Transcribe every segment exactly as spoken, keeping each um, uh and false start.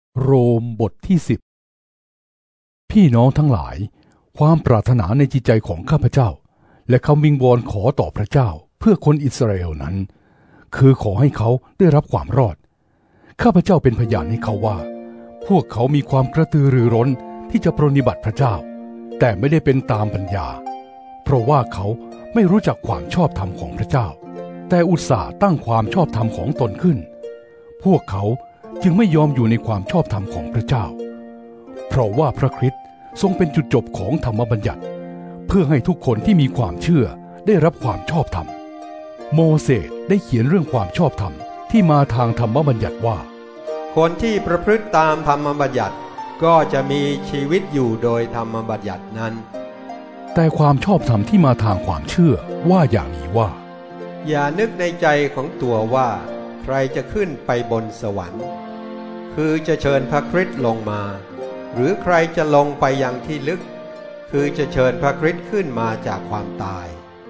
โรมบทที่สิบพี่น้องทั้งหลายความปรารถนาในจิตใจของข้าพเจ้าและคำวิงวอนขอต่อพระเจ้าเพื่อคนอิสราเอลนั้นคือขอให้เขาได้รับความรอดข้าพเจ้าเป็นพยานให้เขาว่าพวกเขามีความกระตือรือร้นที่จะปรนนิบัติพระเจ้าแต่ไม่ได้เป็นตามปัญญาเพราะว่าเขาไม่รู้จักความชอบธรรมของพระเจ้าแต่อุตส่าห์ตั้งความชอบธรรมของตนขึ้นพวกเขาจึงไม่ยอมอยู่ในความชอบธรรมของพระเจ้าเพราะว่าพระคริสต์ทรงเป็นจุดจบของธรรมบัญญัติเพื่อให้ทุกคนที่มีความเชื่อได้รับความชอบธรรมโมเสสได้เขียนเรื่องความชอบธรรมที่มาทางธรรมบัญญัติว่าคนที่ประพฤติตามธรรมบัญญัติก็จะมีชีวิตอยู่โดยธรรมบัญญัตินั้นแต่ความชอบธรรมที่มาทางความเชื่อว่าอย่างนี้ว่าอย่านึกในใจของตัวว่าใครจะขึ้นไปบนสวรรค์คือจะเชิญพระคริสต์ลงมาหรือใครจะลงไปยังที่ลึกคือจะเชิญพระคริสต์ขึ้นมาจากความตาย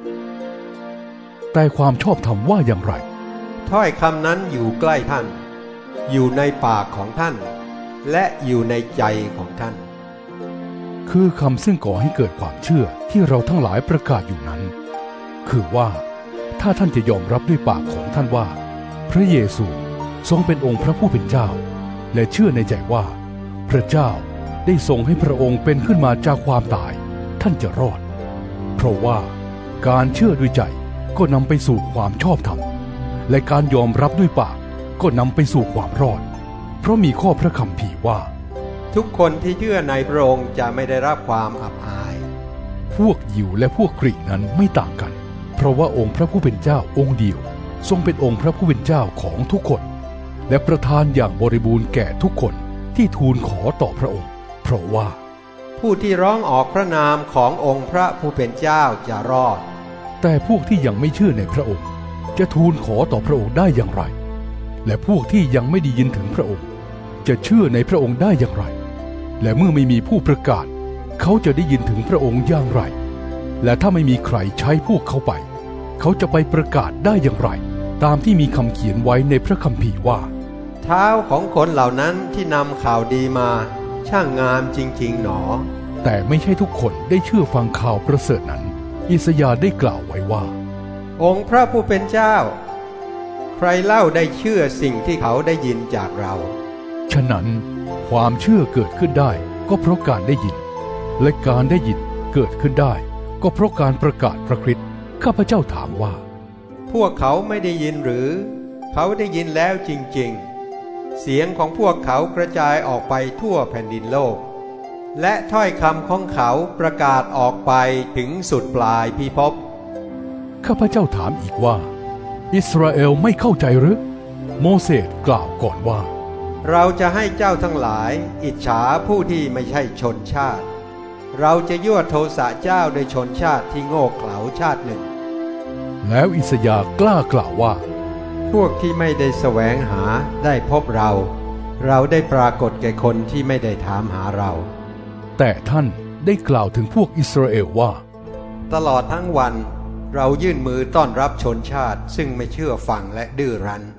แต่ความชอบธรรมว่าอย่างไรถ้อยคำนั้นอยู่ใกล้ท่านอยู่ในปากของท่านและอยู่ในใจของท่านคือคำซึ่งก่อให้เกิดความเชื่อที่เราทั้งหลายประกาศอยู่นั้นคือว่าถ้าท่านจะยอมรับด้วยปากของท่านว่าพระเยซูทรงเป็นองค์พระผู้เป็นเจ้าและเชื่อในใจว่าพระเจ้าได้ทรงให้พระองค์เป็นขึ้นมาจากความตายท่านจะรอดเพราะว่าการเชื่อด้วยใจก็นำไปสู่ความชอบธรรมและการยอมรับด้วยปากก็นำไปสู่ความรอดเพราะมีข้อพระคัมภีร์ว่าทุกคนที่เชื่อในพระองค์จะไม่ได้รับความอับอายพวกยิวและพวกกรีกนั้นไม่ต่างกันเพราะว่าองค์พระผู้เป็นเจ้าองค์เดียวทรงเป็นองค์พระผู้เป็นเจ้าของทุกคนและประทานอย่างบริบูรณ์แก่ทุกคนที่ทูลขอต่อพระองค์เพราะว่าผู้ที่ร้องออกพระนามขององค์พระผู้เป็นเจ้าจะรอดแต่พวกที่ยังไม่เชื่อในพระองค์จะทูลขอต่อพระองค์ได้อย่างไรและพวกที่ยังไม่ได้ยินถึงพระองค์จะเชื่อในพระองค์ได้อย่างไรและเมื่อไม่มีผู้ประกาศเขาจะได้ยินถึงพระองค์อย่างไรและถ้าไม่มีใครใช้พวกเขาไปเขาจะไปประกาศได้อย่างไรตามที่มีคำเขียนไว้ในพระคัมภีร์ว่าเท้าของคนเหล่านั้นที่นำข่าวดีมาช่างงามจริงๆหนอแต่ไม่ใช่ทุกคนได้เชื่อฟังข่าวประเสริฐนั้นอิสยาห์ได้กล่าวไว้ว่าองค์พระผู้เป็นเจ้าใครเล่าได้เชื่อสิ่งที่เขาได้ยินจากเราฉะนั้นความเชื่อเกิดขึ้นได้ก็เพราะการได้ยินและการได้ยินเกิดขึ้นได้ก็เพราะการประกาศพระคริสต์ข้าพเจ้าถามว่าพวกเขาไม่ได้ยินหรือเขาได้ยินแล้วจริงๆเสียงของพวกเขากระจายออกไปทั่วแผ่นดินโลกและถ้อยคำของเขาประกาศออกไปถึงสุดปลายพิภพข้าพเจ้าถามอีกว่าอิสราเอลไม่เข้าใจหรือโมเสสกล่าวก่อนว่าเราจะให้เจ้าทั้งหลายอิจฉาผู้ที่ไม่ใช่ชนชาติเราจะยั่วโทสะเจ้าโดยชนชาติที่โง่เขลาชาติหนึ่งแล้วอิสยาห์กล้ากล่าวว่าพวกที่ไม่ได้แสวงหาได้พบเราเราได้ปรากฏแก่คนที่ไม่ได้ถามหาเราแต่ท่านได้กล่าวถึงพวกอิสราเอลว่าตลอดทั้งวันเรายื่นมือต้อนรับชนชาติซึ่งไม่เชื่อฟังและดื้อรั้น